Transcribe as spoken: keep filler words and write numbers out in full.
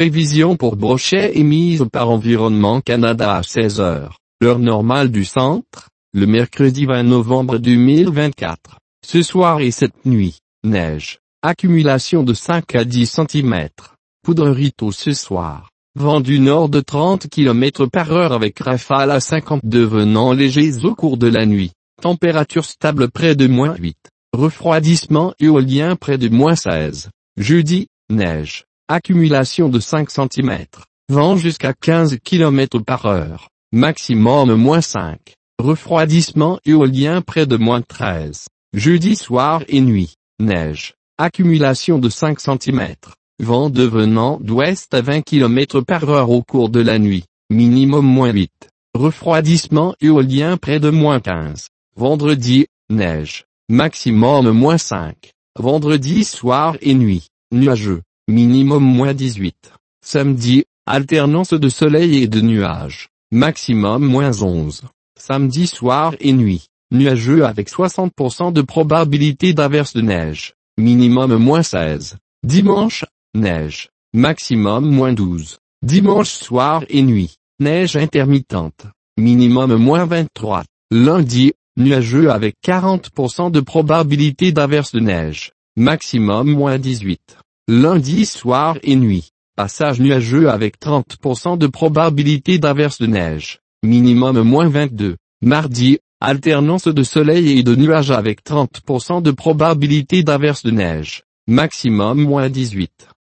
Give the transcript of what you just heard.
Prévision pour Brochet émise par Environnement Canada à seize heures, l'heure normale du centre, le mercredi vingt novembre deux mille vingt-quatre. Ce soir et cette nuit, neige. Accumulation de cinq à dix centimètres. Poudrerie tôt ce soir. Vent du nord de trente kilomètres par heure avec rafale à cinquante devenant légers au cours de la nuit. Température stable près de moins huit. Refroidissement éolien près de moins seize. Jeudi, neige. Accumulation de cinq centimètres. Vent jusqu'à quinze kilomètres par heure. Maximum moins cinq. Refroidissement éolien près de moins treize. Jeudi soir et nuit, neige. Accumulation de cinq centimètres. Vent devenant d'ouest à vingt kilomètres par heure au cours de la nuit. Minimum moins huit. Refroidissement éolien près de moins quinze. Vendredi, neige. Maximum moins cinq. Vendredi soir et nuit, nuageux. Minimum moins dix-huit. Samedi, alternance de soleil et de nuages. Maximum moins onze. Samedi soir et nuit, nuageux avec soixante pour cent de probabilité d'averse de neige. Minimum moins seize. Dimanche, neige. Maximum moins douze. Dimanche soir et nuit, neige intermittente. Minimum moins vingt-trois. Lundi, nuageux avec quarante pour cent de probabilité d'averse de neige. Maximum moins dix-huit. Lundi soir et nuit, passage nuageux avec trente pour cent de probabilité d'averse de neige. Minimum moins vingt-deux. Mardi, alternance de soleil et de nuages avec trente pour cent de probabilité d'averse de neige. Maximum moins dix-huit.